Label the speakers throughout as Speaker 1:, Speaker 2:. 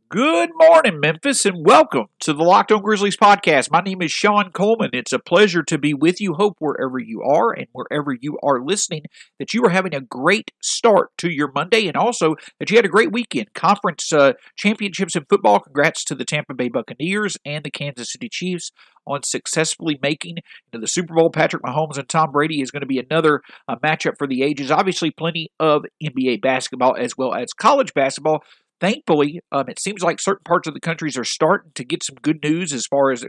Speaker 1: Good morning, Memphis, and welcome to the Locked On Grizzlies podcast. My name is Sean Coleman. It's a pleasure to be with you. Hope wherever you are and wherever you are listening that you are having a great start to your Monday and also that you had a great weekend. Conference championships in football. Congrats to the Tampa Bay Buccaneers and the Kansas City Chiefs on successfully making the Super Bowl. Patrick Mahomes and Tom Brady is going to be another matchup for the ages. Obviously, plenty of NBA basketball as well as college basketball. Thankfully, it seems like certain parts of the countries are starting to get some good news as far as the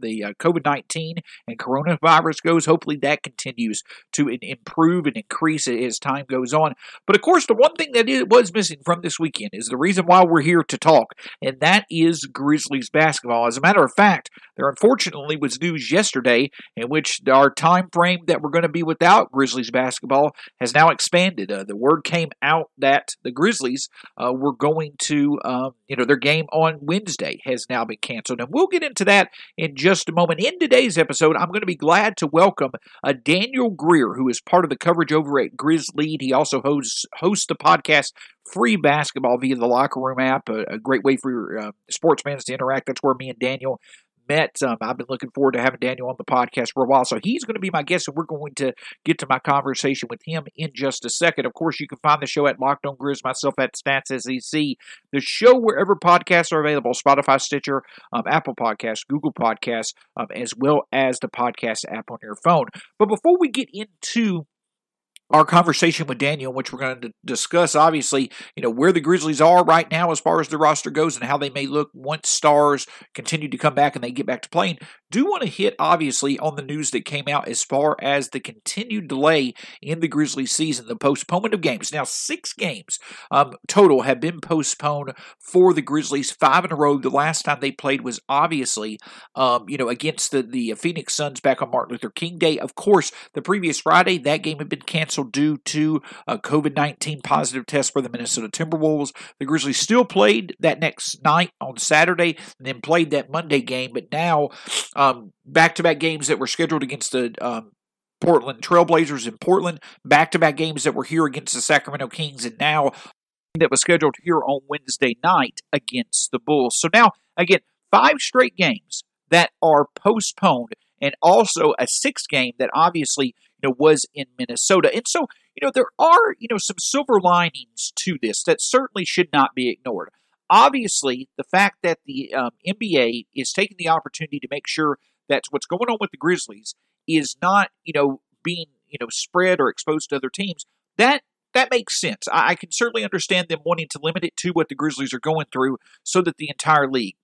Speaker 1: COVID-19 and coronavirus goes. Hopefully that continues to improve and increase as time goes on. But of course, the one thing that was missing from this weekend is the reason why we're here to talk, and that is Grizzlies basketball. As a matter of fact, there unfortunately was news yesterday in which our time frame that we're going to be without Grizzlies basketball has now expanded. The word came out that the Grizzlies were going to, their game on Wednesday has now been canceled. And we'll get into that in just a moment. In today's episode, I'm going to be glad to welcome Daniel Greer, who is part of the coverage over at GrizzLead. He also hosts the podcast Free Basketball via the Locker Room app, a great way for sports fans to interact. That's where me and Daniel met. I've been looking forward to having Daniel on the podcast for a while, so he's going to be my guest, and we're going to get to my conversation with him in just a second. Of course, you can find the show at Locked On Grizz, myself at StatsSEC. The show wherever podcasts are available, Spotify, Stitcher, Apple Podcasts, Google Podcasts, as well as the podcast app on your phone. But before we get into our conversation with Daniel, which we're going to discuss, obviously, where the Grizzlies are right now as far as the roster goes and how they may look once stars continue to come back and they get back to playing. Do want to hit, obviously, on the news that came out as far as the continued delay in the Grizzlies season, the postponement of games. Now, 6 games total have been postponed for the Grizzlies, 5 in a row. The last time they played was obviously, against the Phoenix Suns back on Martin Luther King Day. Of course, the previous Friday, that game had been canceled due to a COVID-19 positive test for the Minnesota Timberwolves. The Grizzlies still played that next night on Saturday and then played that Monday game, but now back-to-back games that were scheduled against the Portland Trailblazers in Portland, back-to-back games that were here against the Sacramento Kings, and now that was scheduled here on Wednesday night against the Bulls. So now, again, 5 straight games that are postponed, and also a 6th game that obviously was in Minnesota. And so, there are, some silver linings to this that certainly should not be ignored. Obviously, the fact that the NBA is taking the opportunity to make sure that what's going on with the Grizzlies is not, being, spread or exposed to other teams, that makes sense. I can certainly understand them wanting to limit it to what the Grizzlies are going through so that the entire league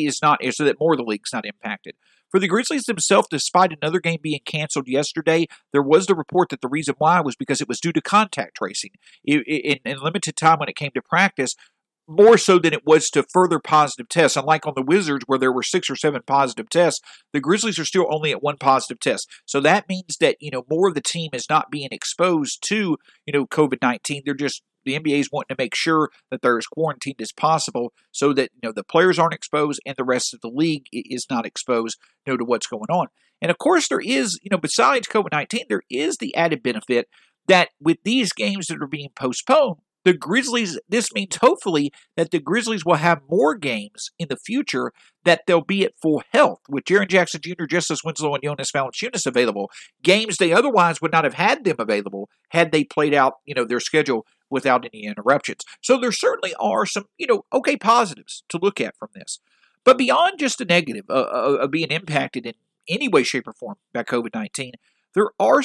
Speaker 1: so that more of the league's not impacted. For the Grizzlies themselves, despite another game being canceled yesterday, there was the report that the reason why was because it was due to contact tracing. In limited time when it came to practice, more so than it was to further positive tests. Unlike on the Wizards where there were 6 or 7 positive tests, the Grizzlies are still only at 1 positive test. So that means that, more of the team is not being exposed to, COVID-19. The NBA is wanting to make sure that they're as quarantined as possible so that, the players aren't exposed and the rest of the league is not exposed, to what's going on. And of course there is, besides COVID-19, there is the added benefit that with these games that are being postponed, the Grizzlies, this means hopefully that the Grizzlies will have more games in the future that they'll be at full health with Jaren Jackson Jr., Justice Winslow, and Jonas Valanciunas available. Games they otherwise would not have had them available had they played out, their schedule without any interruptions. So there certainly are some, okay positives to look at from this. But beyond just the negative of being impacted in any way, shape, or form by COVID-19, there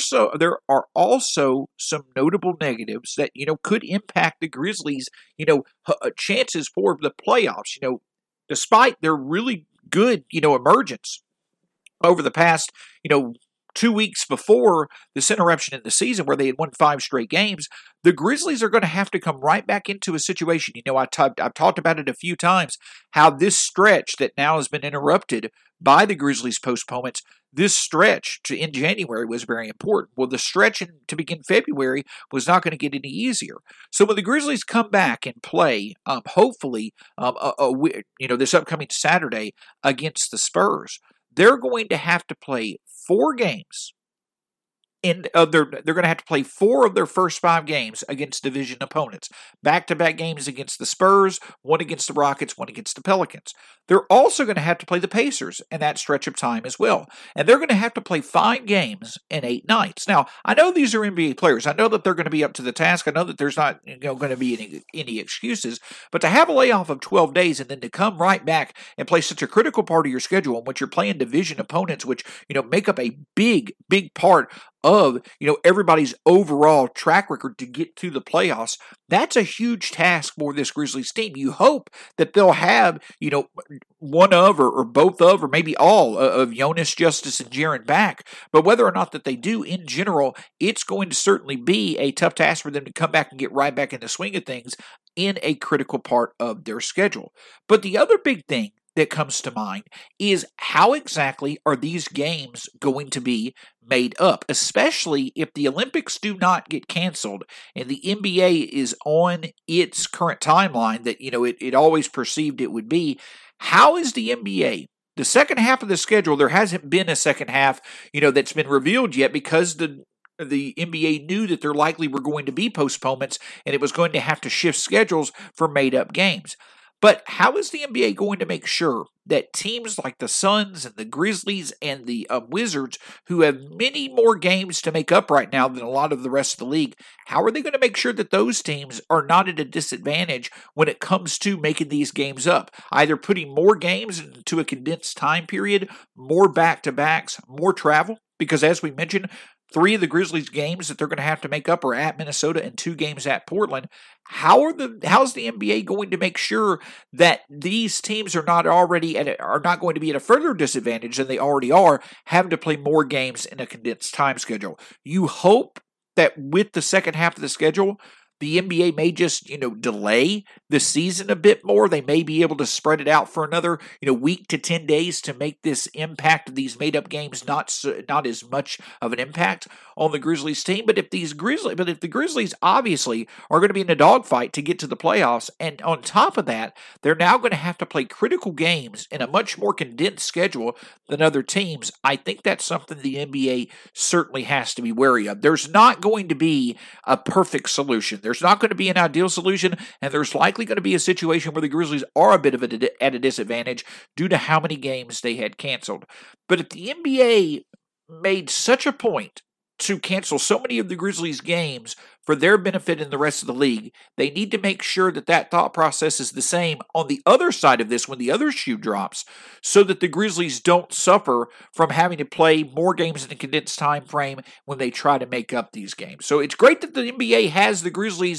Speaker 1: are also some notable negatives that could impact the Grizzlies chances for the playoffs. Despite their really good emergence over the past 2 weeks before this interruption in the season where they had won 5 straight games, the Grizzlies are going to have to come right back into a situation. I've talked about it a few times, how this stretch that now has been interrupted by the Grizzlies' postponements, this stretch in January was very important. Well, the stretch to begin February was not going to get any easier. So when the Grizzlies come back and play, hopefully, this upcoming Saturday against the Spurs, they're going to have to play 4 games they're going to have to play 4 of their first 5 games against division opponents. Back-to-back games against the Spurs, 1 against the Rockets, 1 against the Pelicans. They're also going to have to play the Pacers in that stretch of time as well. And they're going to have to play 5 games in 8 nights. Now, I know these are NBA players. I know that they're going to be up to the task. I know that there's not going to be any excuses. But to have a layoff of 12 days and then to come right back and play such a critical part of your schedule in which you're playing division opponents, which make up a big part of everybody's overall track record to get to the playoffs, that's a huge task for this Grizzlies team. You hope that they'll have one of or both of or maybe all of Jonas, Justice, and Jaren back, but whether or not that they do, in general, it's going to certainly be a tough task for them to come back and get right back in the swing of things in a critical part of their schedule. But the other big thing that comes to mind is how exactly are these games going to be made up, especially if the Olympics do not get canceled and the NBA is on its current timeline that it always perceived it would be. How is the NBA? The second half of the schedule, there hasn't been a second half, that's been revealed yet because the NBA knew that there likely were going to be postponements and it was going to have to shift schedules for made-up games. But how is the NBA going to make sure that teams like the Suns and the Grizzlies and the Wizards, who have many more games to make up right now than a lot of the rest of the league, how are they going to make sure that those teams are not at a disadvantage when it comes to making these games up? Either putting more games into a condensed time period, more back-to-backs, more travel, because as we mentioned, 3 of the Grizzlies games that they're going to have to make up are at Minnesota and 2 games at Portland. How's the NBA going to make sure that these teams are not going to be at a further disadvantage than they already are, having to play more games in a condensed time schedule? You hope that with the second half of the schedule, the NBA may just, delay the season a bit more. They may be able to spread it out for another, week to 10 days to make this impact of these made-up games not as much of an impact on the Grizzlies team. But if the Grizzlies obviously are going to be in a dogfight to get to the playoffs, and on top of that, they're now going to have to play critical games in a much more condensed schedule than other teams, I think that's something the NBA certainly has to be wary of. There's not going to be a perfect solution. There's not going to be an ideal solution, and there's likely going to be a situation where the Grizzlies are a bit of at a disadvantage due to how many games they had canceled. But if the NBA made such a point to cancel so many of the Grizzlies' games for their benefit in the rest of the league, they need to make sure that that thought process is the same on the other side of this when the other shoe drops, so that the Grizzlies don't suffer from having to play more games in a condensed time frame when they try to make up these games. So it's great that the NBA has the Grizzlies,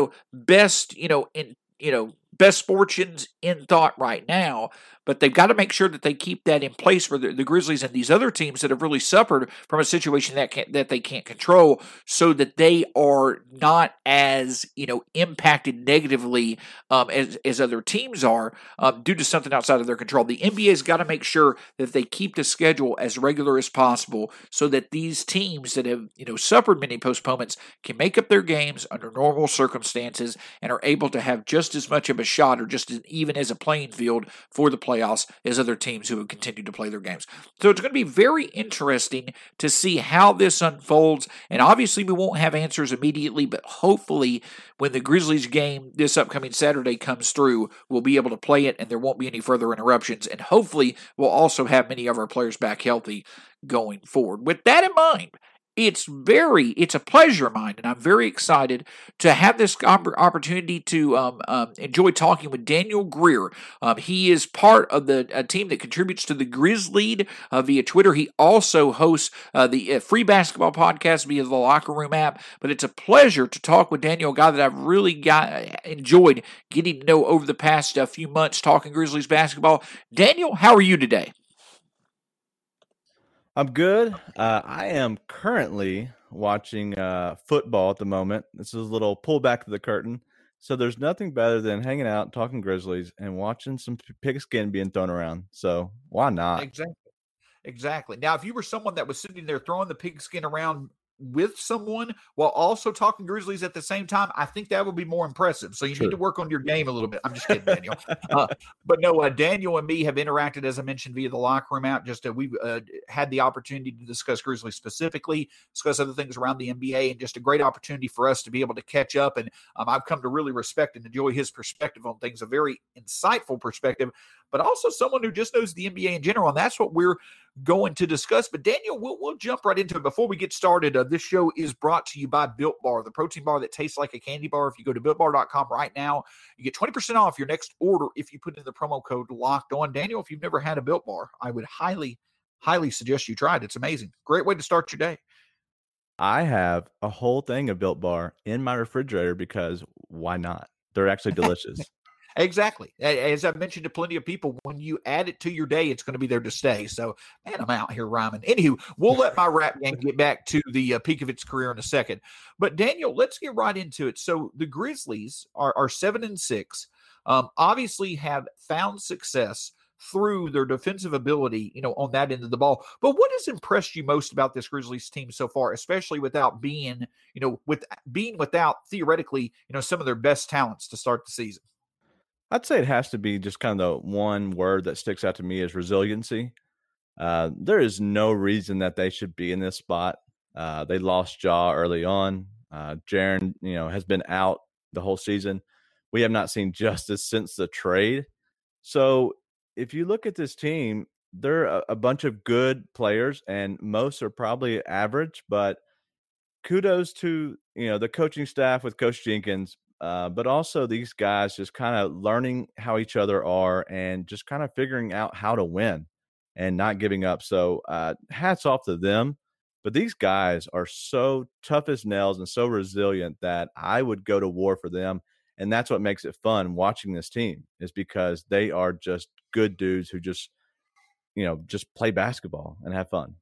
Speaker 1: best fortunes in thought right now, but they've got to make sure that they keep that in place for the Grizzlies and these other teams that have really suffered from a situation that they can't control, so that they are not as impacted negatively as other teams are due to something outside of their control. The NBA's got to make sure that they keep the schedule as regular as possible, so that these teams that have suffered many postponements can make up their games under normal circumstances and are able to have just as much of a shot, or just even as a playing field for the playoffs as other teams who have continued to play their games. So it's going to be very interesting to see how this unfolds, and obviously we won't have answers immediately, but hopefully when the Grizzlies game this upcoming Saturday comes through, we'll be able to play it and there won't be any further interruptions, and hopefully we'll also have many of our players back healthy going forward. With that in mind, it's a pleasure of mine, and I'm very excited to have this opportunity to enjoy talking with Daniel Greer. He is part of the team that contributes to the Grizzlead via Twitter. He also hosts the free basketball podcast via the Locker Room app. But it's a pleasure to talk with Daniel, a guy that I've really enjoyed getting to know over the past few months talking Grizzlies basketball. Daniel, how are you today?
Speaker 2: I'm good. I am currently watching football at the moment. This is a little pull back to the curtain. So there's nothing better than hanging out, talking Grizzlies, and watching some pigskin being thrown around. So why not?
Speaker 1: Exactly. Now, if you were someone that was sitting there throwing the pigskin around with someone while also talking Grizzlies at the same time, I think that would be more impressive. So you need to work on your game a little bit. I'm just kidding, Daniel. But no, Daniel and me have interacted, as I mentioned, via the locker room out. Just we've had the opportunity to discuss Grizzlies specifically, discuss other things around the NBA, and just a great opportunity for us to be able to catch up. And I've come to really respect and enjoy his perspective on things, a very insightful perspective, but also someone who just knows the NBA in general. And that's what we're going to discuss. But Daniel, we'll jump right into it. Before we get started, this show is brought to you by Built Bar, the protein bar that tastes like a candy bar. If you go to BuiltBar.com right now, you get 20% off your next order if you put in the promo code Locked On. Daniel, if you've never had a Built Bar, I would highly suggest you try it. It's amazing. Great way to start your day.
Speaker 2: I have a whole thing of Built Bar in my refrigerator because why not? They're actually delicious.
Speaker 1: Exactly. As I've mentioned to plenty of people, when you add it to your day, it's going to be there to stay. So, man, I'm out here rhyming. Anywho, we'll let my rap game get back to the peak of its career in a second. But, Daniel, let's get right into it. So the Grizzlies are 7-6, obviously have found success through their defensive ability, on that end of the ball. But what has impressed you most about this Grizzlies team so far, especially without being, without theoretically, some of their best talents to start the season?
Speaker 2: I'd say it has to be just kind of the one word that sticks out to me is resiliency. There is no reason that they should be in this spot. They lost Ja early on. Jaren, has been out the whole season. We have not seen justice since the trade. So if you look at this team, they're a bunch of good players, and most are probably average. But kudos to the coaching staff with Coach Jenkins. But also these guys just kind of learning how each other are and just kind of figuring out how to win and not giving up. So hats off to them. But these guys are so tough as nails and so resilient that I would go to war for them. And that's what makes it fun watching this team, is because they are just good dudes who just play basketball and have fun.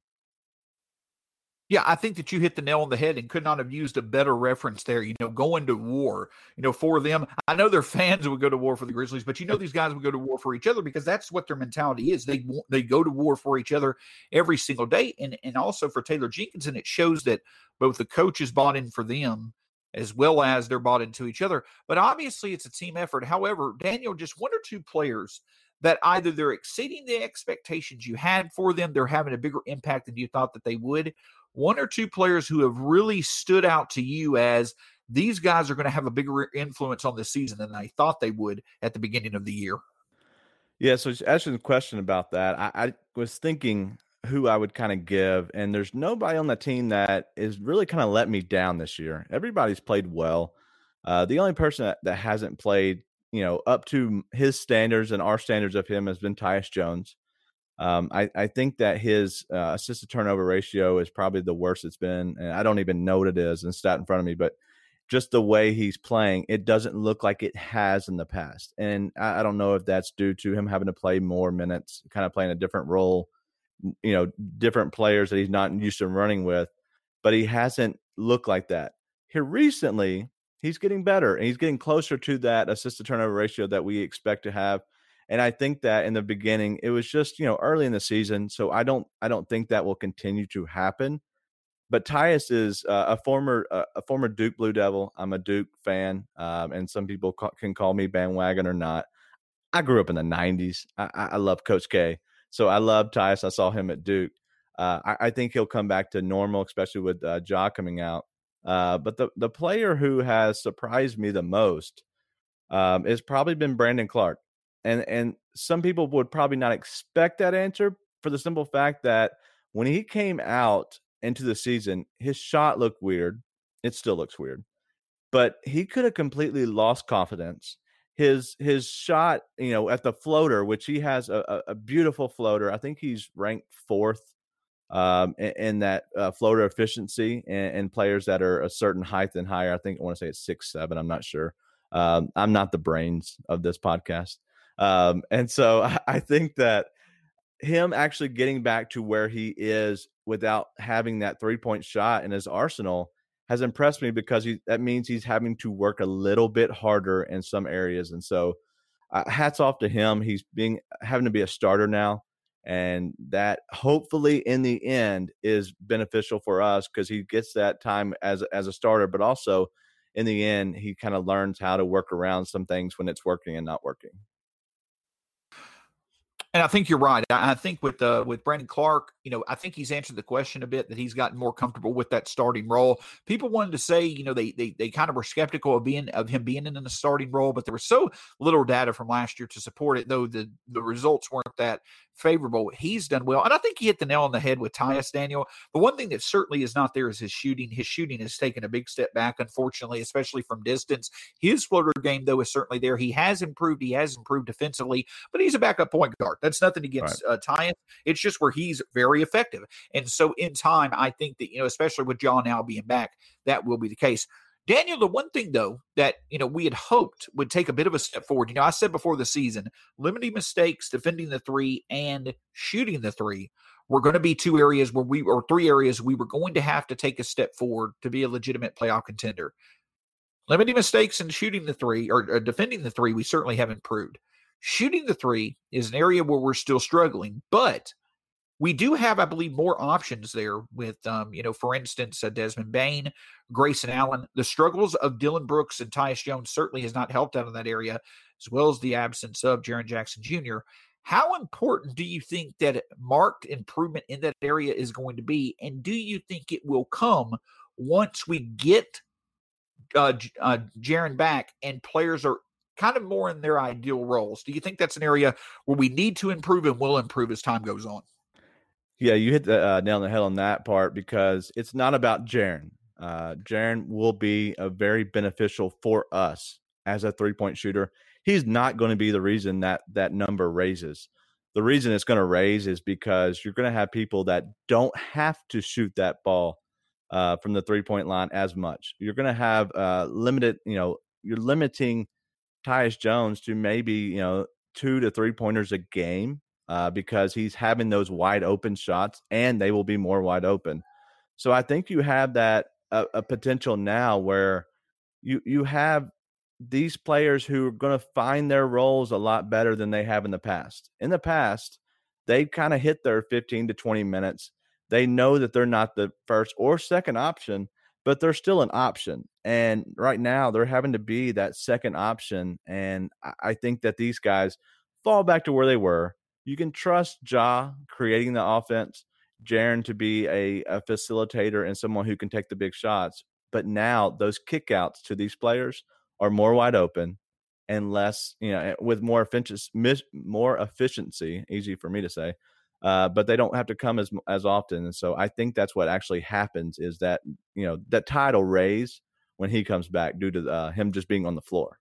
Speaker 1: Yeah, I think that you hit the nail on the head and could not have used a better reference there, going to war, for them. I know their fans would go to war for the Grizzlies, but these guys would go to war for each other because that's what their mentality is. They go to war for each other every single day. And also for Taylor Jenkins, and it shows that both the coaches bought in for them as well as they're bought into each other. But obviously it's a team effort. However, Daniel, just one or two players that either they're exceeding the expectations you had for them, they're having a bigger impact than you thought that they would. One or two players who have really stood out to you as these guys are going to have a bigger influence on this season than I thought they would at the beginning of the year.
Speaker 2: Yeah, so asking a question about that, I was thinking who I would kind of give, and there's nobody on the team that is really kind of let me down this year. Everybody's played well. The only person that hasn't played, up to his standards and our standards of him has been Tyus Jones. I think that his assist to turnover ratio is probably the worst it's been, and I don't even know what it is and stat in front of me, but just the way he's playing, it doesn't look like it has in the past. And I don't know if that's due to him having to play more minutes, kind of playing a different role, different players that he's not used to running with, but he hasn't looked like that. Here recently, he's getting better, and he's getting closer to that assist to turnover ratio that we expect to have. And I think that in the beginning, it was just, early in the season. So I don't think that will continue to happen. But Tyus is a former Duke Blue Devil. I'm a Duke fan, and some people can call me bandwagon or not. I grew up in the 90s. I love Coach K. So I love Tyus. I saw him at Duke. I think he'll come back to normal, especially with Ja coming out. But the player who has surprised me the most has probably been Brandon Clark. And some people would probably not expect that answer for the simple fact that when he came out into the season, his shot looked weird. It still looks weird. But he could have completely lost confidence. His shot, at the floater, which he has a beautiful floater. I think he's ranked 4th in that floater efficiency and players that are a certain height and higher. I want to say it's 6'7". I'm not sure. I'm not the brains of this podcast. And so I think that him actually getting back to where he is without having that 3-point shot in his arsenal has impressed me, because that means he's having to work a little bit harder in some areas. And so hats off to him. He's having to be a starter now. And that hopefully in the end is beneficial for us because he gets that time as a starter, but also in the end, he kind of learns how to work around some things when it's working and not working.
Speaker 1: And I think you're right. I think with Brandon Clark, I think he's answered the question a bit that he's gotten more comfortable with that starting role. People wanted to say, they kind of were skeptical of him being in the starting role, but there was so little data from last year to support it, though the results weren't that favorable. He's done well. And I think he hit the nail on the head with Tyus, Daniel. The one thing that certainly is not there is his shooting. His shooting has taken a big step back, unfortunately, especially from distance. His floater game, though, is certainly there. He has improved. He has improved defensively, but he's a backup point guard. That's nothing against Tyus. It's just where he's very effective. And so in time, I think that, especially with John now being back, that will be the case. Daniel, the one thing, though, that, we had hoped would take a bit of a step forward, I said before the season, limiting mistakes, defending the three, and shooting the three were going to be three areas we were going to have to take a step forward to be a legitimate playoff contender. Limiting mistakes and shooting the three, or defending the three, we certainly have improved. Shooting the three is an area where we're still struggling, but we do have, I believe, more options there with, for instance, Desmond Bane, Grayson Allen. The struggles of Dillon Brooks and Tyus Jones certainly has not helped out in that area, as well as the absence of Jaren Jackson Jr. How important do you think that marked improvement in that area is going to be, and do you think it will come once we get Jaren back and players are kind of more in their ideal roles? Do you think that's an area where we need to improve and will improve as time goes on?
Speaker 2: Yeah, you hit the nail on the head on that part because it's not about Jaren. Jaren will be a very beneficial for us as a three-point shooter. He's not going to be the reason that number raises. The reason it's going to raise is because you're going to have people that don't have to shoot that ball from the three-point line as much. You're going to have limited, you're limiting Tyus Jones to maybe, 2 to 3 pointers a game. Because he's having those wide open shots and they will be more wide open. So I think you have that a potential now where you have these players who are going to find their roles a lot better than they have in the past. In the past, they kind of hit their 15 to 20 minutes. They know that they're not the first or second option, but they're still an option. And right now they're having to be that second option. And I think that these guys fall back to where they were. You can trust Ja creating the offense, Jaren to be a facilitator and someone who can take the big shots. But now those kickouts to these players are more wide open and less, with more efficiency, easy for me to say, but they don't have to come as often. And so I think that's what actually happens is that, that tide will raise when he comes back due to him just being on the floor.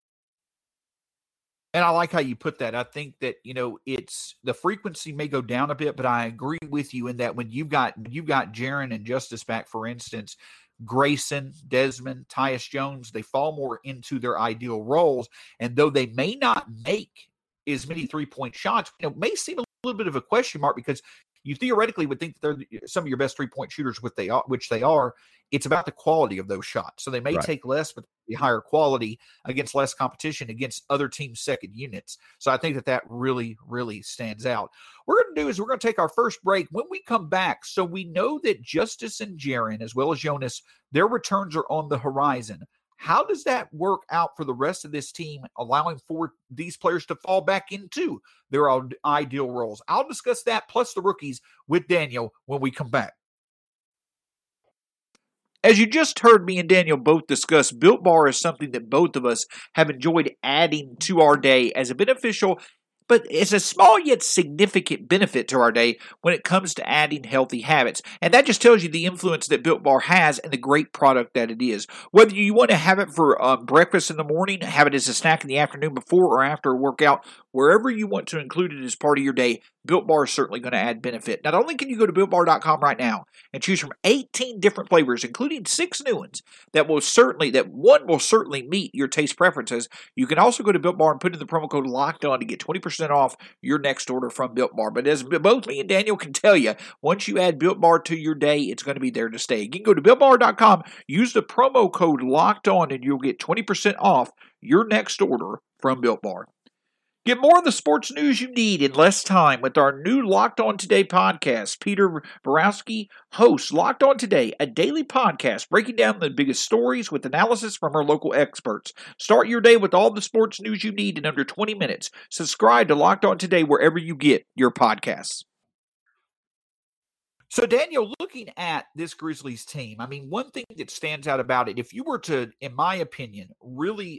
Speaker 1: And I like how you put that. I think that, it's the frequency may go down a bit, but I agree with you in that when you've got Jaren and Justice back, for instance, Grayson, Desmond, Tyus Jones, they fall more into their ideal roles. And though they may not make as many 3-point shots, it may seem a little bit of a question mark because you theoretically would think that they're some of your best 3-point shooters, which they are. It's about the quality of those shots. So they may take less, but the higher quality against less competition against other teams' second units. So I think that really, really stands out. What we're going to do is we're going to take our first break. When we come back, so we know that Justice and Jaren, as well as Jonas, their returns are on the horizon. How does that work out for the rest of this team, allowing for these players to fall back into their ideal roles? I'll discuss that plus the rookies with Daniel when we come back. As you just heard me and Daniel both discuss, Built Bar is something that both of us have enjoyed adding to our day as a beneficial, but it's a small yet significant benefit to our day when it comes to adding healthy habits. And that just tells you the influence that Built Bar has and the great product that it is. Whether you want to have it for breakfast in the morning, have it as a snack in the afternoon before or after a workout, wherever you want to include it as part of your day, Built Bar is certainly going to add benefit. Not only can you go to BuiltBar.com right now and choose from 18 different flavors, including 6 new ones, that one will certainly meet your taste preferences. You can also go to Built Bar and put in the promo code LOCKEDON to get 20% off your next order from Built Bar. But as both me and Daniel can tell you, once you add Built Bar to your day, it's going to be there to stay. You can go to BuiltBar.com, use the promo code LOCKEDON, and you'll get 20% off your next order from Built Bar. Get more of the sports news you need in less time with our new Locked On Today podcast. Peter Borowski hosts Locked On Today, a daily podcast breaking down the biggest stories with analysis from our local experts. Start your day with all the sports news you need in under 20 minutes. Subscribe to Locked On Today wherever you get your podcasts. So, Daniel, looking at this Grizzlies team, I mean, one thing that stands out about it, if you were to, in my opinion, really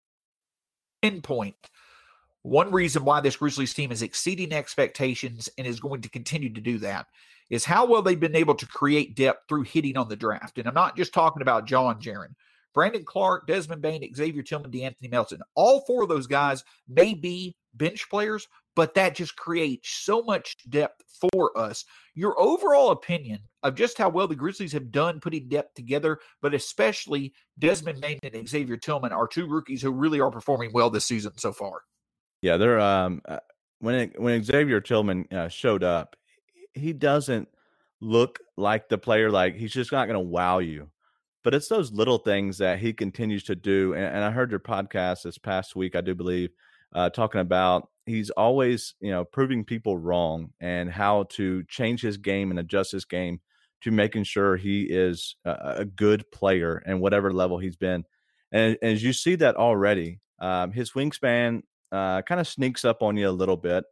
Speaker 1: pinpoint one reason why this Grizzlies team is exceeding expectations and is going to continue to do that is how well they've been able to create depth through hitting on the draft. And I'm not just talking about John Jaren. Brandon Clarke, Desmond Bane, Xavier Tillman, DeAnthony Melton. All four of those guys may be bench players, but that just creates so much depth for us. Your overall opinion of just how well the Grizzlies have done putting depth together, but especially Desmond Bane and Xavier Tillman are two rookies who really are performing well this season so far.
Speaker 2: Yeah, they're when Xavier Tillman showed up, he doesn't look like the player. Like, he's just not going to wow you. But it's those little things that he continues to do. And I heard your podcast this past week, I do believe, talking about he's always, proving people wrong and how to change his game and adjust his game to making sure he is a good player and whatever level he's been. And as you see that already, his wingspan kind of sneaks up on you a little bit.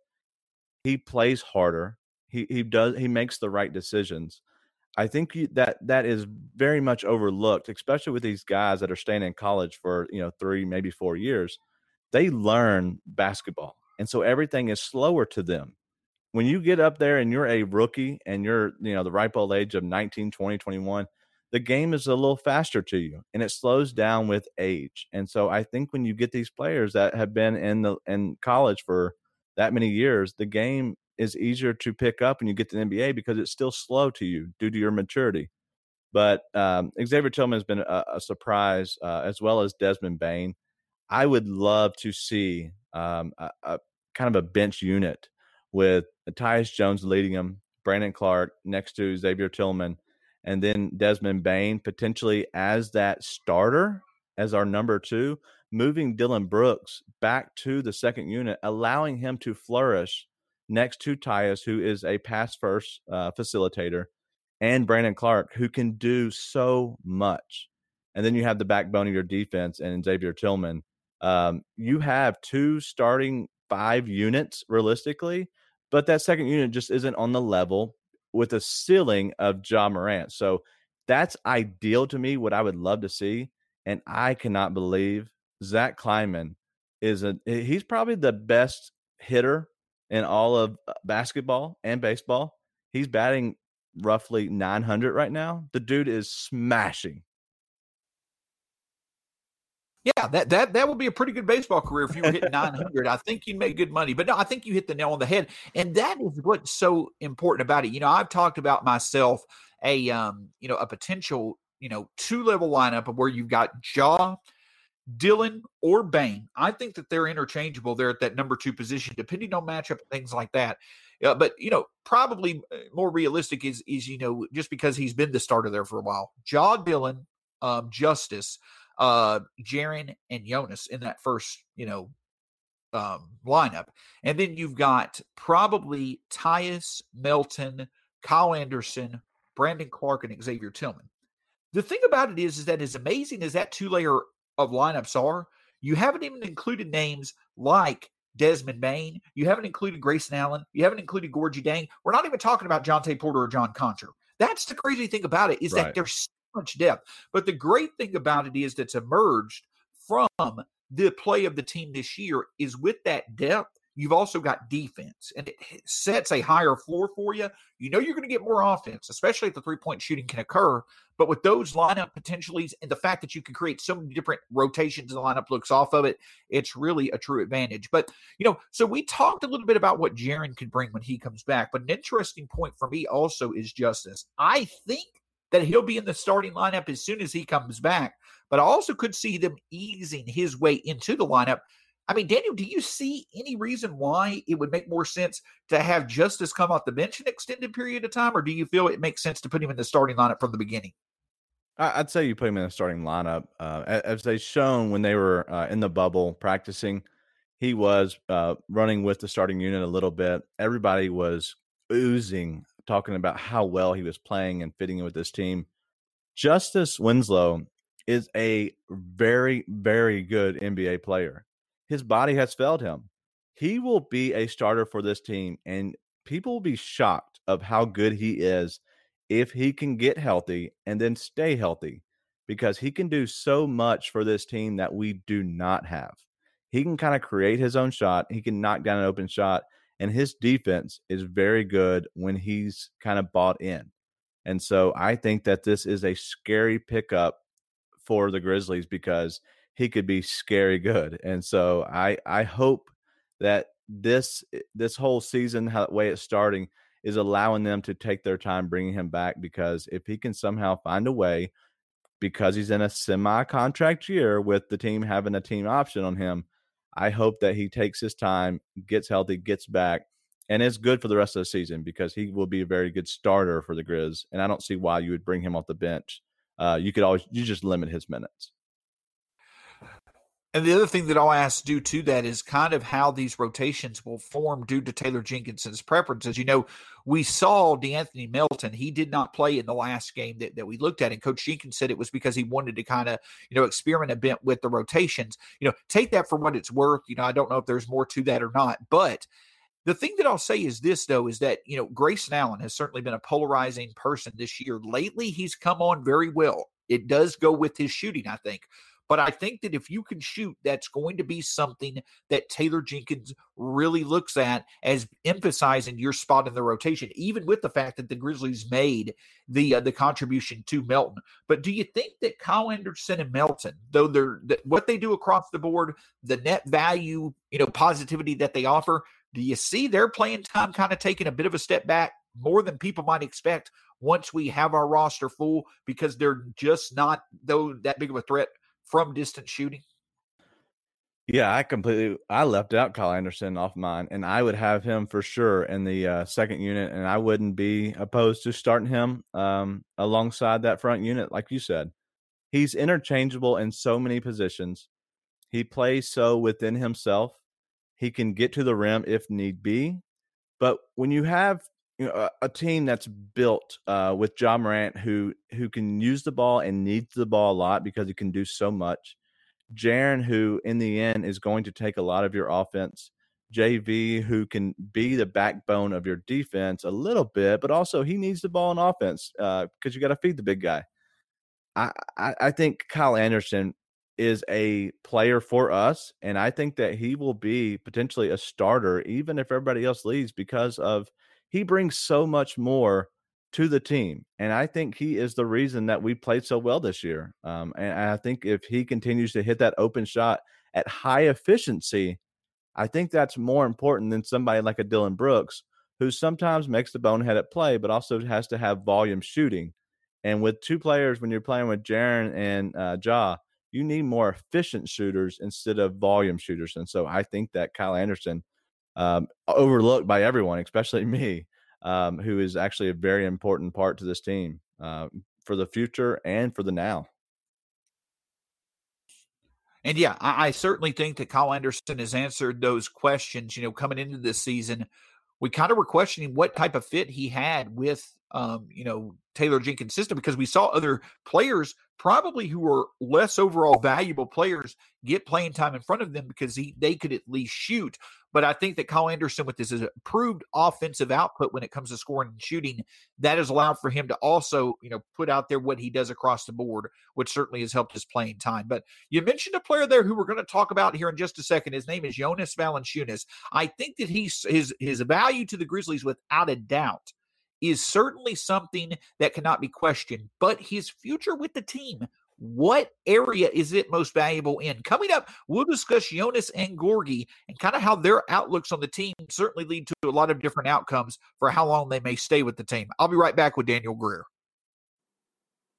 Speaker 2: He plays harder. He makes the right decisions. I think that is very much overlooked, especially with these guys that are staying in college for 3, maybe 4 years. They learn basketball, and so everything is slower to them. When you get up there and you're a rookie and you're the ripe old age of 19, 20, 21, the game is a little faster to you, and it slows down with age. And so I think when you get these players that have been in college for that many years, the game is easier to pick up when you get to the NBA because it's still slow to you due to your maturity. But Xavier Tillman has been a surprise, as well as Desmond Bane. I would love to see a kind of a bench unit with Tyus Jones leading them, Brandon Clarke next to Xavier Tillman, and then Desmond Bane potentially as that starter, as our number 2, moving Dylan Brooks back to the second unit, allowing him to flourish next to Tyus, who is a pass-first facilitator, and Brandon Clarke, who can do so much. And then you have the backbone of your defense and Xavier Tillman. You have 2 starting 5 units realistically, but that second unit just isn't on the level with a ceiling of Ja Morant. So that's ideal to me, what I would love to see. And I cannot believe Zach Kleiman he's probably the best hitter in all of basketball and baseball. He's batting roughly 900 right now. The dude is smashing.
Speaker 1: Yeah, that would be a pretty good baseball career if you were hitting 900. I think you'd make good money. But no, I think you hit the nail on the head. And that is what's so important about it. I've talked about myself a potential, 2-level lineup of where you've got Ja, Dylan, or Bane. I think that they're interchangeable there at that number 2 position, depending on matchup and things like that. But probably more realistic is just because he's been the starter there for a while. Ja, Dylan, Justice, Jaren, and Jonas in that first, lineup. And then you've got probably Tyus, Melton, Kyle Anderson, Brandon Clarke, and Xavier Tillman. The thing about it is that as amazing as that 2-layer of lineups are, you haven't even included names like Desmond Bane. You haven't included Grayson Allen. You haven't included Gorgie Dang. We're not even talking about Jonte Porter or John Concher. That's the crazy thing about it, is that there's much depth. But the great thing about it is that's emerged from the play of the team this year is with that depth, you've also got defense, and it sets a higher floor for you. You're going to get more offense, especially if the three-point shooting can occur. But with those lineup potentialities and the fact that you can create so many different rotations and the lineup looks off of it, it's really a true advantage. But, so we talked a little bit about what Jaren could bring when he comes back. But an interesting point for me also is Justice. I think that he'll be in the starting lineup as soon as he comes back. But I also could see them easing his way into the lineup. I mean, Daniel, do you see any reason why it would make more sense to have Justice come off the bench an extended period of time, or do you feel it makes sense to put him in the starting lineup from the beginning?
Speaker 2: I'd say you put him in the starting lineup. As they've shown when they were in the bubble practicing, he was running with the starting unit a little bit. Everybody was oozing, talking about how well he was playing and fitting in with this team. Justice Winslow is a very, very good NBA player. His body has failed him. He will be a starter for this team, and people will be shocked of how good he is if he can get healthy and then stay healthy, because he can do so much for this team that we do not have. He can kind of create his own shot. He can knock down an open shot, and his defense is very good when he's kind of bought in. And so I think that this is a scary pickup for the Grizzlies because he could be scary good. And so I hope that this whole season, how the way it's starting, is allowing them to take their time bringing him back, because if he can somehow find a way, because he's in a semi-contract year with the team having a team option on him, I hope that he takes his time, gets healthy, gets back, and is good for the rest of the season, because he will be a very good starter for the Grizz. And I don't see why you would bring him off the bench. You just limit his minutes.
Speaker 1: And the other thing that I'll ask due to that is kind of how these rotations will form due to Taylor Jenkinson's preferences. You know, we saw DeAnthony Melton. He did not play in the last game that we looked at. And Coach Jenkins said it was because he wanted to kind of, experiment a bit with the rotations. Take that for what it's worth. I don't know if there's more to that or not. But the thing that I'll say is this, though, is that, Grayson Allen has certainly been a polarizing person this year. Lately, he's come on very well. It does go with his shooting, I think. But I think that if you can shoot, that's going to be something that Taylor Jenkins really looks at as emphasizing your spot in the rotation, even with the fact that the Grizzlies made the contribution to Melton. But do you think that Kyle Anderson and Melton, though what they do across the board, the net value, positivity that they offer, do you see their playing time kind of taking a bit of a step back, more than people might expect once we have our roster full, because they're just not that big of a threat from distance shooting?
Speaker 2: Yeah, I left out Kyle Anderson off mine, and I would have him for sure in the second unit, and I wouldn't be opposed to starting him alongside that front unit. Like you said, he's interchangeable in so many positions. He plays so within himself. He can get to the rim if need be. But when you have a team that's built with Ja Morant, who can use the ball and needs the ball a lot because he can do so much, Jaren, who in the end is going to take a lot of your offense, JV, who can be the backbone of your defense a little bit, but also he needs the ball in offense because you got to feed the big guy. I think Kyle Anderson is a player for us, and I think that he will be potentially a starter even if everybody else leaves, because of he brings so much more to the team. And I think he is the reason that we played so well this year. And I think if he continues to hit that open shot at high efficiency, I think that's more important than somebody like a Dylan Brooks, who sometimes makes the boneheaded play, but also has to have volume shooting. And with two players, when you're playing with Jaren and Ja, you need more efficient shooters instead of volume shooters. And so I think that Kyle Anderson, overlooked by everyone, especially me, who is actually a very important part to this team for the future and for the now.
Speaker 1: And yeah, I certainly think that Kyle Anderson has answered those questions. Coming into this season, we kind of were questioning what type of fit he had with, Taylor Jenkins' system, because we saw other players probably who were less overall valuable players get playing time in front of them because they could at least shoot. But I think that Kyle Anderson, with his improved offensive output when it comes to scoring and shooting, that has allowed for him to also, put out there what he does across the board, which certainly has helped his playing time. But you mentioned a player there who we're going to talk about here in just a second. His name is Jonas Valanciunas. I think that his value to the Grizzlies, without a doubt, is certainly something that cannot be questioned. But his future with the team, what area is it most valuable in? Coming up, we'll discuss Jonas and Gorgui and kind of how their outlooks on the team certainly lead to a lot of different outcomes for how long they may stay with the team. I'll be right back with Daniel Greer.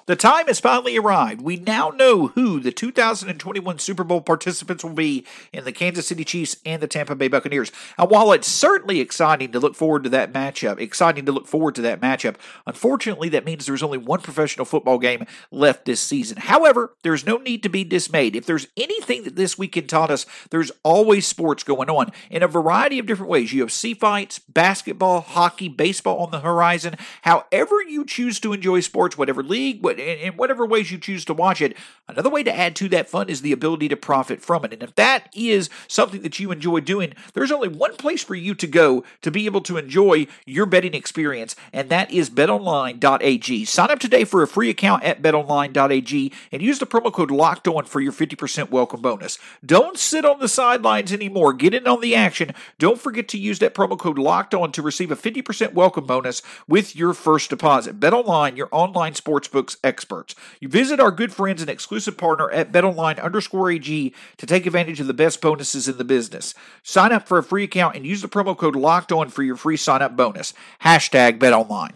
Speaker 1: The time has finally arrived. We now know who the 2021 Super Bowl participants will be in the Kansas City Chiefs and the Tampa Bay Buccaneers. And while it's certainly exciting to look forward to that matchup, unfortunately, that means there's only one professional football game left this season. However, there's no need to be dismayed. If there's anything that this weekend taught us, there's always sports going on in a variety of different ways. UFC fights, basketball, hockey, baseball on the horizon. However you choose to enjoy sports, whatever league, in whatever ways you choose to watch it, another way to add to that fun is the ability to profit from it. And if that is something that you enjoy doing, there's only one place for you to go to be able to enjoy your betting experience, and that is betonline.ag. Sign up today for a free account at betonline.ag and use the promo code LOCKEDON for your 50% welcome bonus. Don't sit on the sidelines anymore. Get in on the action. Don't forget to use that promo code LOCKEDON to receive a 50% welcome bonus with your first deposit. BetOnline, your online sportsbooks experts. You visit our good friends and exclusive partner at betonline_AG to take advantage of the best bonuses in the business. Sign up for a free account and use the promo code LOCKEDON for your free sign-up bonus. Hashtag BetOnline.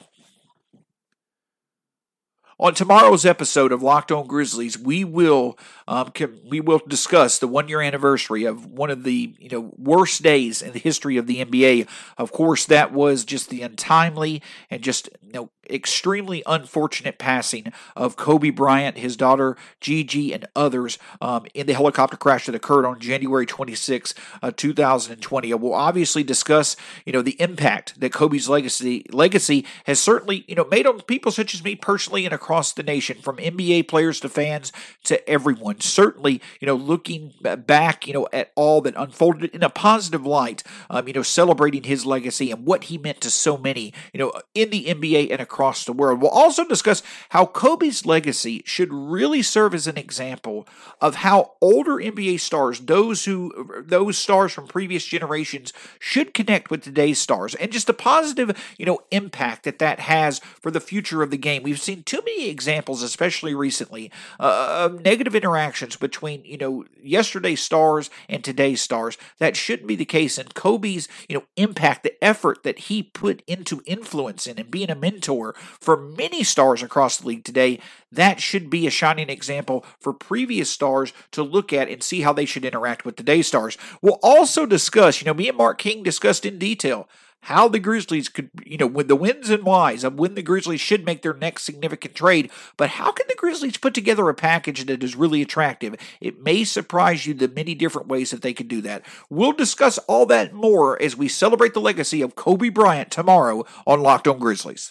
Speaker 1: On tomorrow's episode of Locked On Grizzlies, we will discuss the 1-year anniversary of one of the worst days in the history of the NBA. Of course, that was just the untimely and just extremely unfortunate passing of Kobe Bryant, his daughter Gigi, and others in the helicopter crash that occurred on January 26, 2020. We'll obviously discuss the impact that Kobe's legacy has certainly made on people such as me personally and across the nation, from NBA players to fans to everyone. Certainly, looking back, at all that unfolded in a positive light, celebrating his legacy and what he meant to so many, in the NBA and across the world. We'll also discuss how Kobe's legacy should really serve as an example of how older NBA stars, those stars from previous generations, should connect with today's stars, and just a positive, impact that has for the future of the game. We've seen too many examples, especially recently, of negative interactions between, yesterday's stars and today's stars. That shouldn't be the case. And Kobe's, impact, the effort that he put into influencing and being a mentor for many stars across the league today, that should be a shining example for previous stars to look at and see how they should interact with today's stars. We'll also discuss, me and Mark King discussed in detail how the Grizzlies could, with the wins and whys of when the Grizzlies should make their next significant trade. But how can the Grizzlies put together a package that is really attractive? It may surprise you the many different ways that they can do that. We'll discuss all that and more as we celebrate the legacy of Kobe Bryant tomorrow on Locked On Grizzlies.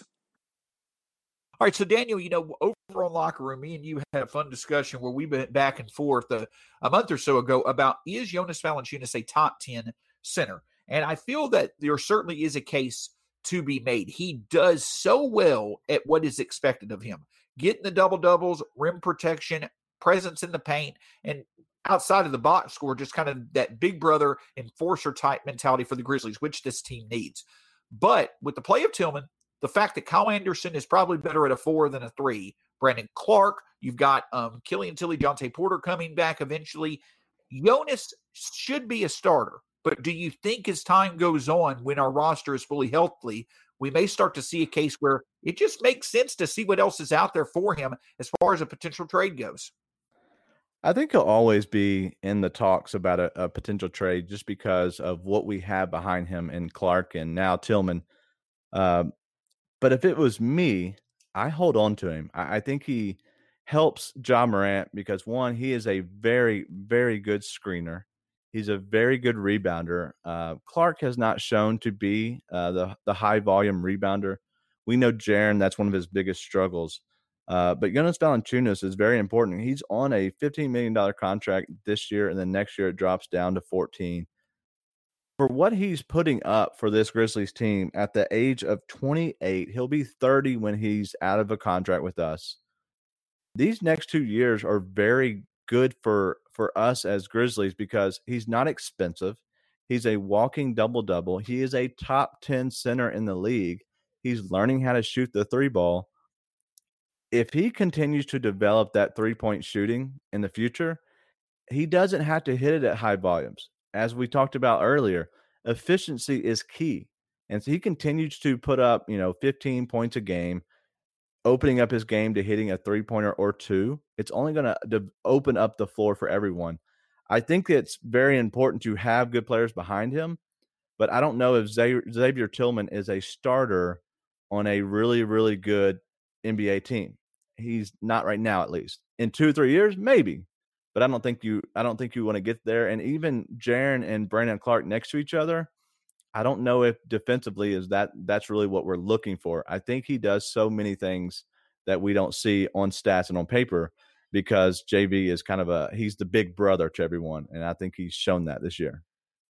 Speaker 1: All right, so Daniel, over on Locker Room, me and you had a fun discussion where we went back and forth a month or so ago about, is Jonas Valanciunas a top 10 center? And I feel that there certainly is a case to be made. He does so well at what is expected of him. Getting the double-doubles, rim protection, presence in the paint, and outside of the box score, just kind of that big brother enforcer-type mentality for the Grizzlies, which this team needs. But with the play of Tillman, the fact that Kyle Anderson is probably better at a 4 than a 3, Brandon Clark, you've got Killian Tilly, Jontay Porter coming back eventually. Jonas should be a starter. But do you think as time goes on, when our roster is fully healthy, we may start to see a case where it just makes sense to see what else is out there for him as far as a potential trade goes?
Speaker 2: I think he'll always be in the talks about a potential trade just because of what we have behind him in Clark and now Tillman. But if it was me, I hold on to him. I think he helps Ja Morant because, one, he is a very, very good screener. He's a very good rebounder. Clark has not shown to be the high-volume rebounder. We know Jaren, that's one of his biggest struggles. But Jonas Valanciunas is very important. He's on a $15 million contract this year, and then next year it drops down to 14. For what he's putting up for this Grizzlies team at the age of 28, he'll be 30 when he's out of a contract with us. These next 2 years are very good for us as Grizzlies because he's not expensive. He's a walking double-double. He is a top 10 center in the league. He's learning how to shoot the 3 ball. If he continues to develop that 3-point shooting in the future, he doesn't have to hit it at high volumes. As we talked about earlier, efficiency is key. And so he continues to put up, 15 points a game, opening up his game to hitting a 3-pointer or two, it's only going to open up the floor for everyone. I think it's very important to have good players behind him, but I don't know if Xavier Tillman is a starter on a really, really good NBA team. He's not right now, at least. In 2-3 years, maybe, but I don't think you want to get there. And even Jaren and Brandon Clarke next to each other, I don't know if defensively that's really what we're looking for. I think he does so many things that we don't see on stats and on paper because JV is he's the big brother to everyone, and I think he's shown that this year.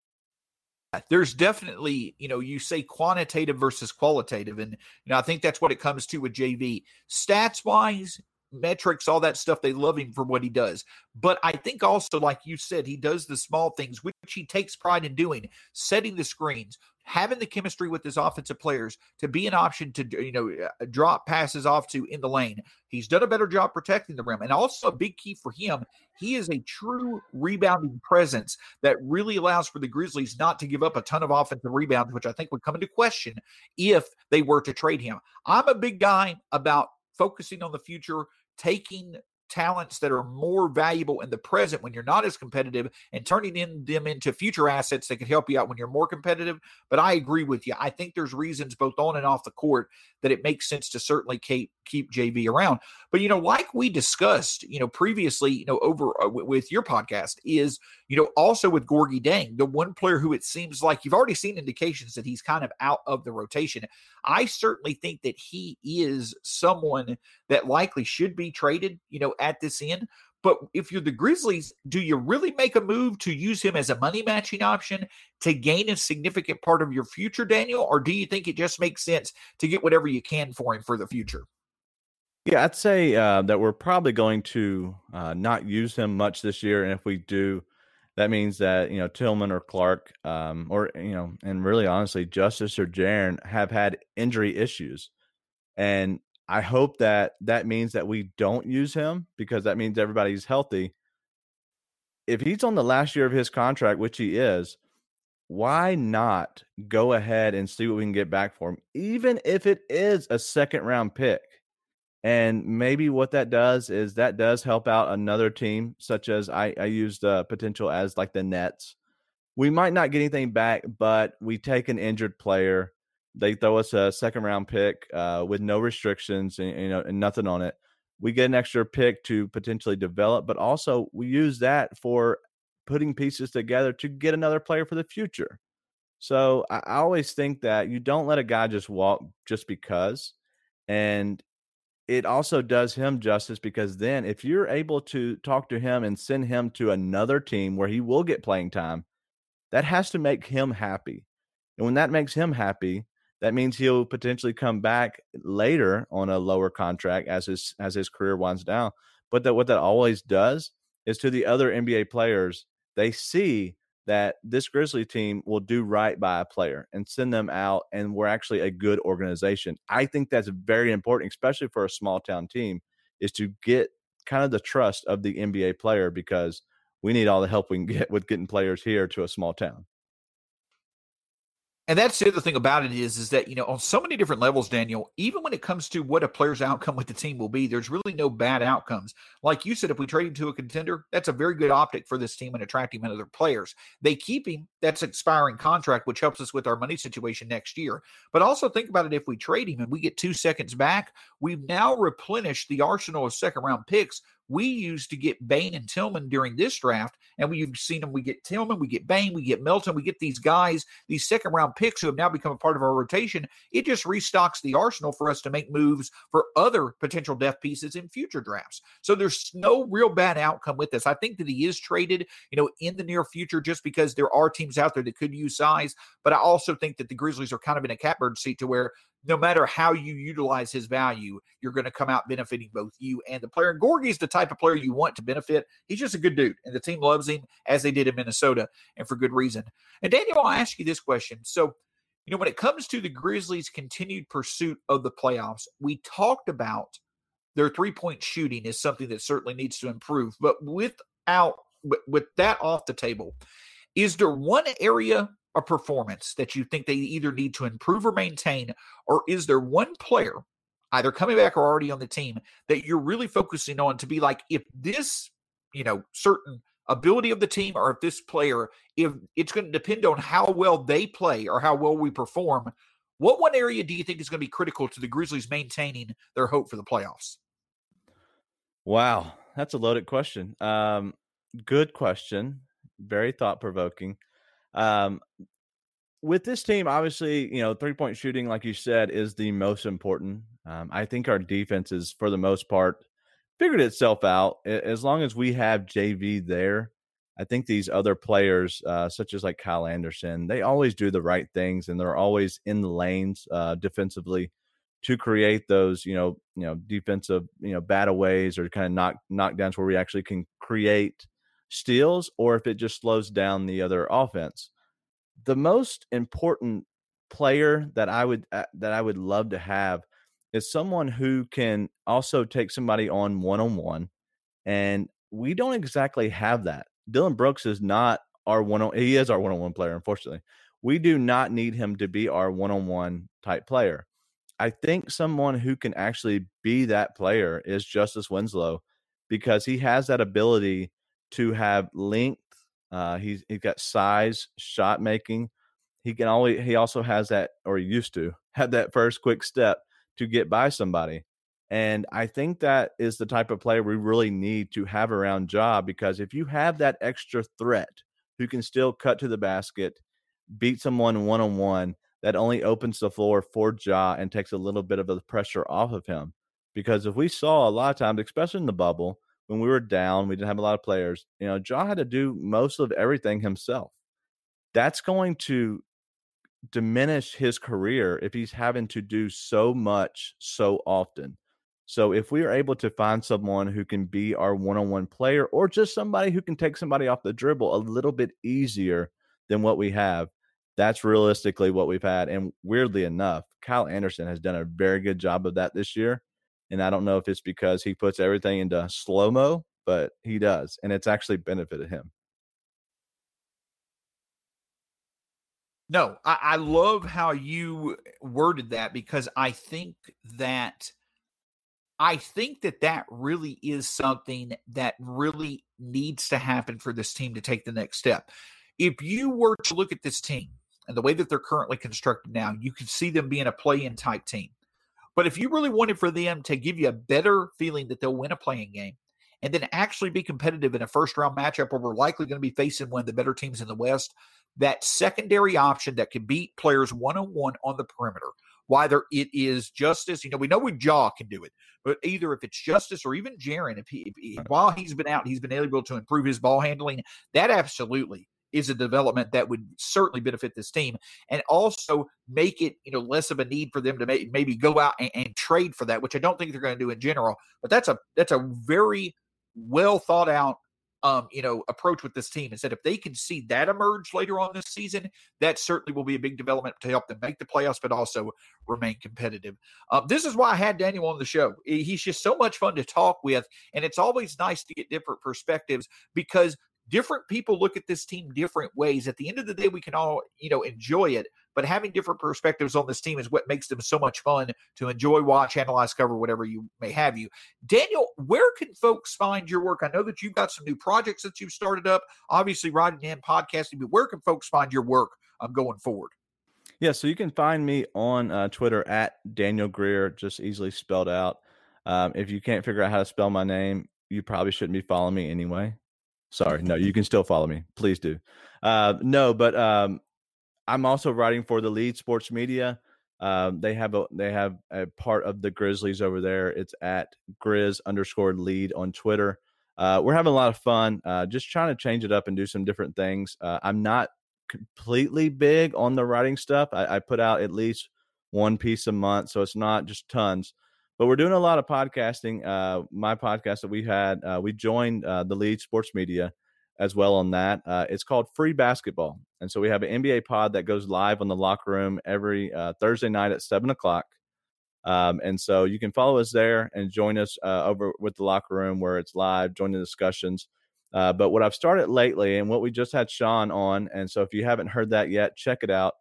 Speaker 1: There's definitely, you say quantitative versus qualitative. And, I think that's what it comes to with JV. Stats wise, metrics, all that stuff, they love him for what he does. But I think also, like you said, he does the small things, which he takes pride in doing, setting the screens, having the chemistry with his offensive players to be an option to, drop passes off to in the lane. He's done a better job protecting the rim. And also a big key for him, he is a true rebounding presence that really allows for the Grizzlies not to give up a ton of offensive rebounds, which I think would come into question if they were to trade him. I'm a big guy about focusing on the future, taking talents that are more valuable in the present when you're not as competitive and turning them into future assets that can help you out when you're more competitive. But I agree with you. I think there's reasons both on and off the court that it makes sense to certainly keep JV around. But, like we discussed, previously, over with your podcast is, also with Gorgui Dieng, the one player who it seems like you've already seen indications that he's kind of out of the rotation. I certainly think that he is someone that likely should be traded, at this end. But if you're the Grizzlies, do you really make a move to use him as a money matching option to gain a significant part of your future, Daniel? Or do you think it just makes sense to get whatever you can for him for the future?
Speaker 2: Yeah, I'd say that we're probably going to not use him much this year. And if we do, that means that, Tillman or Clarke and really honestly, Justice or Jaren have had injury issues. And I hope that means that we don't use him because that means everybody's healthy. If he's on the last year of his contract, which he is, why not go ahead and see what we can get back for him, even if it is a second-round pick? And maybe what that does is that does help out another team, such as I used potential as like the Nets. We might not get anything back, but we take an injured player. They throw us a second-round pick with no restrictions and nothing on it. We get an extra pick to potentially develop, but also we use that for putting pieces together to get another player for the future. So I always think that you don't let a guy just walk just because. And it also does him justice because then if you're able to talk to him and send him to another team where he will get playing time, that has to make him happy. And when that makes him happy, that means he'll potentially come back later on a lower contract as his career winds down. But what that always does is to the other NBA players, they see that this Grizzly team will do right by a player and send them out, and we're actually a good organization. I think that's very important, especially for a small town team, is to get kind of the trust of the NBA player because we need all the help we can get with getting players here to a small town.
Speaker 1: And that's the other thing about it is that, on so many different levels, Daniel, even when it comes to what a player's outcome with the team will be, there's really no bad outcomes. Like you said, if we trade him to a contender, that's a very good optic for this team and attracting other players. They keep him, that's an expiring contract, which helps us with our money situation next year. But also think about it, if we trade him and we get 2 seconds back, we've now replenished the arsenal of second-round picks we used to get Bane and Tillman during this draft, and we've seen them. We get Tillman, we get Bane, we get Melton, we get these guys, these second-round picks who have now become a part of our rotation. It just restocks the arsenal for us to make moves for other potential depth pieces in future drafts. So there's no real bad outcome with this. I think that he is traded, in the near future just because there are teams out there that could use size, but I also think that the Grizzlies are kind of in a catbird seat to where no matter how you utilize his value, you're going to come out benefiting both you and the player. And Gorgui the type of player you want to benefit. He's just a good dude, and the team loves him as they did in Minnesota, and for good reason. And Daniel, I'll ask you this question. So, when it comes to the Grizzlies' continued pursuit of the playoffs, we talked about their three-point shooting is something that certainly needs to improve. But with that off the table, is there one area a performance that you think they either need to improve or maintain, or is there one player either coming back or already on the team, that you're really focusing on to be like, if this, certain ability of the team, or if this player, if it's going to depend on how well they play or how well we perform, what one area do you think is going to be critical to the Grizzlies maintaining their hope for the playoffs?
Speaker 2: Wow, that's a loaded question. Good question. Very thought-provoking. With this team, obviously, three-point shooting, like you said, is the most important. I think our defense is, for the most part, figured itself out. As long as we have JV there, I think these other players, such as like Kyle Anderson, they always do the right things, and they're always in the lanes defensively to create those, defensive, bataways or kind of knockdowns where we actually can create steals, or if it just slows down the other offense. The most important player that I would love to have is someone who can also take somebody on one-on-one, and we don't exactly have that. Dillon Brooks is not our he is our one-on-one player, unfortunately. We do not need him to be our one-on-one type player. I think someone who can actually be that player is Justice Winslow, because he has that ability to have length. He's got size, shot making. He also has that, or he used to have that first quick step to get by somebody. And I think that is the type of player we really need to have around Ja, because if you have that extra threat who can still cut to the basket, beat someone one-on-one, that only opens the floor for Ja and takes a little bit of the pressure off of him. Because if we saw a lot of times, especially in the bubble, when we were down, we didn't have a lot of players, Ja had to do most of everything himself. That's going to diminish his career if he's having to do so much so often. So if we are able to find someone who can be our one-on-one player, or just somebody who can take somebody off the dribble a little bit easier than what we have, that's realistically what we've had. And weirdly enough, Kyle Anderson has done a very good job of that this year. And I don't know if it's because he puts everything into slow-mo, but he does. And it's actually benefited him.
Speaker 1: No, I love how you worded that, because I think that really is something that really needs to happen for this team to take the next step. If you were to look at this team and the way that they're currently constructed now, you could see them being a play-in type team. But if you really wanted for them to give you a better feeling that they'll win a play-in game, and then actually be competitive in a first-round matchup where we're likely going to be facing one of the better teams in the West, that secondary option that can beat players one-on-one on the perimeter, whether it is Justice, we know Ja can do it, but either if it's Justice or even Jaren, while he's been out, he's been able to improve his ball handling, that absolutely is a development that would certainly benefit this team, and also make it, less of a need for them to maybe go out and trade for that, which I don't think they're going to do in general. But that's a very well thought out approach with this team, is that if they can see that emerge later on this season, that certainly will be a big development to help them make the playoffs, but also remain competitive. This is why I had Daniel on the show. He's just so much fun to talk with, and it's always nice to get different perspectives, because different people look at this team different ways. At the end of the day, we can all, enjoy it, but having different perspectives on this team is what makes them so much fun to enjoy, watch, analyze, cover, whatever you may have you. Daniel, where can folks find your work? I know that you've got some new projects that you've started up, obviously writing and podcasting, but where can folks find your work going forward?
Speaker 2: Yeah, so you can find me on Twitter at Daniel Greer, just easily spelled out. If you can't figure out how to spell my name, you probably shouldn't be following me anyway. Sorry, no, you can still follow me. Please do. I'm also writing for the Lead Sports Media. They have a part of the Grizzlies over there. It's at Grizz_lead on Twitter. We're having a lot of fun, just trying to change it up and do some different things. I'm not completely big on the writing stuff. I put out at least one piece a month, so it's not just tons. But we're doing a lot of podcasting. My podcast that we had, we joined the Lead Sports Media as well on that. It's called Free Basketball. And so we have an NBA pod that goes live on the Locker Room every Thursday night at 7 o'clock. And so you can follow us there and join us over with the Locker Room, where it's live, join the discussions. But what I've started lately, and what we just had Sean on, and so if you haven't heard that yet, check it out.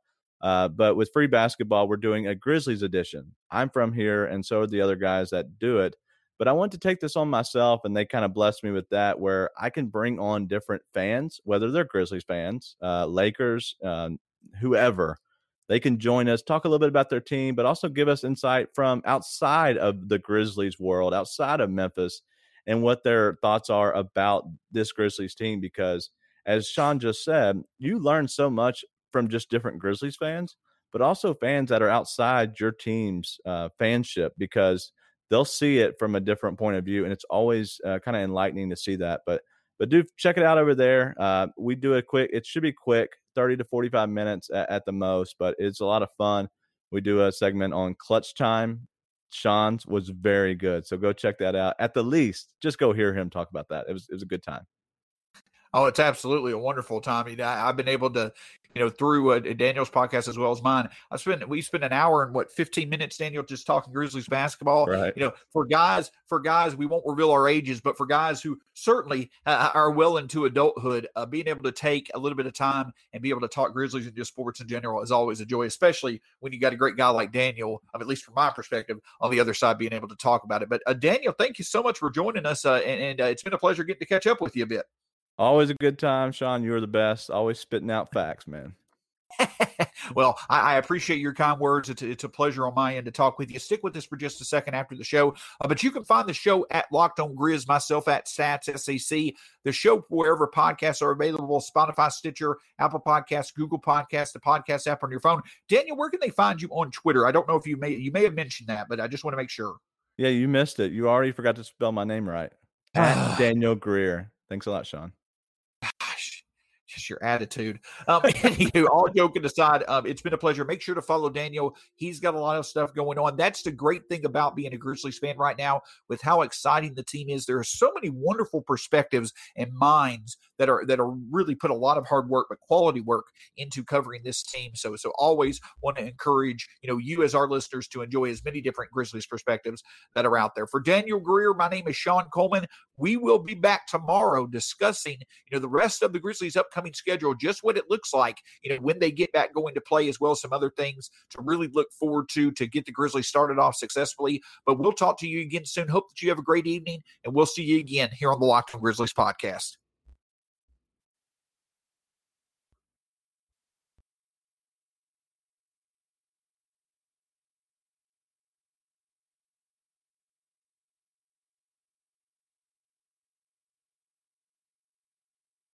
Speaker 2: But with free basketball, we're doing a Grizzlies edition. I'm from here, and so are the other guys that do it. But I want to take this on myself, and they kind of blessed me with that, where I can bring on different fans, whether they're Grizzlies fans, Lakers, whoever. They can join us, talk a little bit about their team, but also give us insight from outside of the Grizzlies world, outside of Memphis, and what their thoughts are about this Grizzlies team. Because as Sean just said, you learn so much from just different Grizzlies fans, but also fans that are outside your team's fanship, because they'll see it from a different point of view, and it's always kind of enlightening to see that. But do check it out over there. We do it should be quick, 30 to 45 minutes at the most, but it's a lot of fun. We do a segment on clutch time. Sean's was very good, so go check that out. At the least, just go hear him talk about that. It was a good time.
Speaker 1: Oh, it's absolutely a wonderful time. I've been able to, through Daniel's podcast as well as mine, we spent an hour and 15 minutes, Daniel, just talking Grizzlies basketball.
Speaker 2: Right.
Speaker 1: For guys, we won't reveal our ages, but for guys who certainly are well into adulthood, being able to take a little bit of time and be able to talk Grizzlies and just sports in general is always a joy, especially when you got a great guy like Daniel, at least from my perspective, on the other side, being able to talk about it. But Daniel, thank you so much for joining us, and it's been a pleasure getting to catch up with you a bit.
Speaker 2: Always a good time, Sean. You're the best. Always spitting out facts, man.
Speaker 1: Well, I appreciate your kind words. It's a pleasure on my end to talk with you. Stick with us for just a second after the show. But you can find the show at Locked On Grizz, myself at Stats SEC. The show wherever podcasts are available: Spotify, Stitcher, Apple Podcasts, Google Podcasts, the podcast app on your phone. Daniel, where can they find you on Twitter? I don't know if you may have mentioned that, but I just want to make sure.
Speaker 2: Yeah, you missed it. You already forgot to spell my name right. At Daniel Greer. Thanks a lot, Sean.
Speaker 1: Just your attitude. Anywho, all joking aside, it's been a pleasure. Make sure to follow Daniel. He's got a lot of stuff going on. That's the great thing about being a Grizzlies fan right now, with how exciting the team is. There are so many wonderful perspectives and minds that are really put a lot of hard work, but quality work, into covering this team. So always want to encourage you as our listeners to enjoy as many different Grizzlies perspectives that are out there. For Daniel Greer, my name is Sean Coleman. We will be back tomorrow discussing the rest of the Grizzlies' upcoming schedule, just what it looks like when they get back going to play, as well as some other things to really look forward to get the Grizzlies started off successfully. But we'll talk to you again soon. Hope that you have a great evening, and we'll see you again here on the Locked On Grizzlies podcast.